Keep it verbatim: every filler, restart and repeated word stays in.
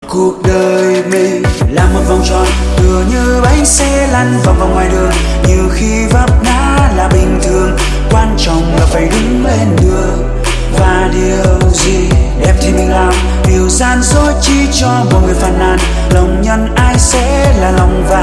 Cuộc đời mình là một vòng tròn, tựa như bánh xe lăn vòng vòng ngoài đường. Nhiều khi vấp ngã là bình thường, quan trọng là phải đứng lên đường. Và điều gì đẹp thì mình làm, điều gian dối chỉ cho mọi người phàn nàn. Lòng nhân ai sẽ là lòng vàng.